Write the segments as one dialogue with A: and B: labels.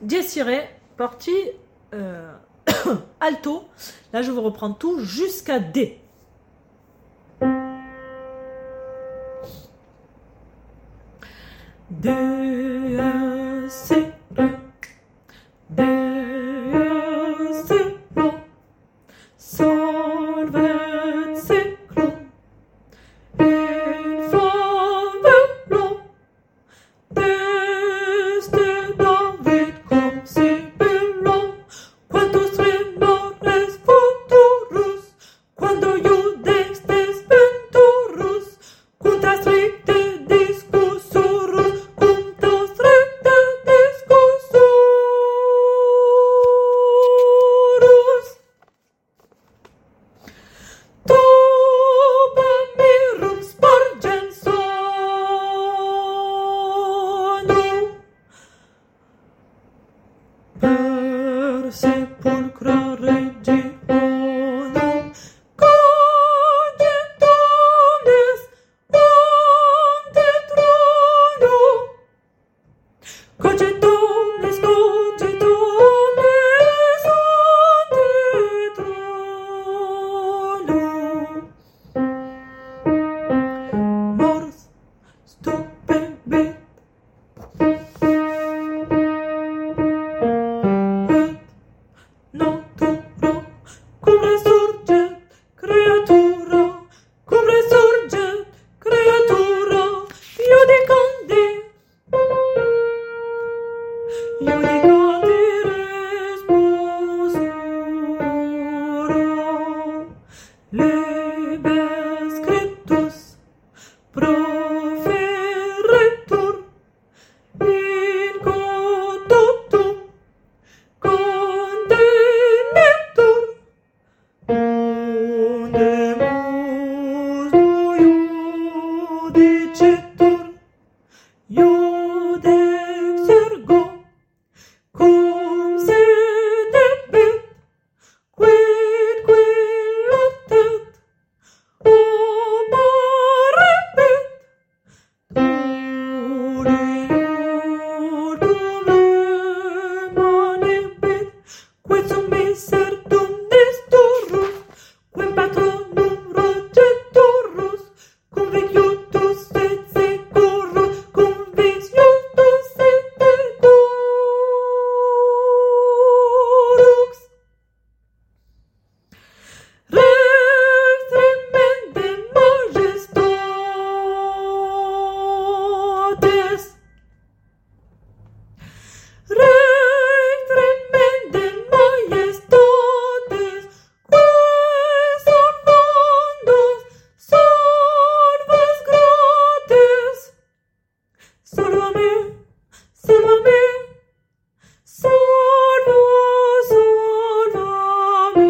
A: dièse tiré, partie alto. Là, je vais reprendre tout jusqu'à D. D, C, D, C, Sol, vet, C, in, fa, ve, desde David cum si bello, quantos remores futurus, quando iudex desventurus, quantas recte discussurus, quantas recte discussurus. Toba mirum spargens sonum, per sepulcra regionum, cogitum est ante tronum, cogitum est ante tronum. Mors stupebit et naturo cum resurget creatura, cum resurget creatura, iudicandi responsura, lebe scriptus proferetur in conductum condenetur, undemus iudicetur, iudex ergo cum sedebit, quid latet operebit, Uriurdum emanebit, quid sum misertum desturus, quem patronum rogeturus, cum vic iutus et securus, cum vis iutus et securus. Rex tremendem majestatis, Rex tremendem majestatis, quae salvandos salvas gratis. Salvame, salvame, salva, salvame,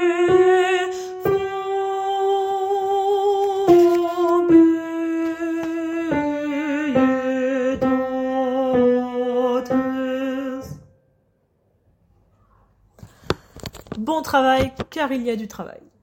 A: fobe Bon travail, car il y a du travail.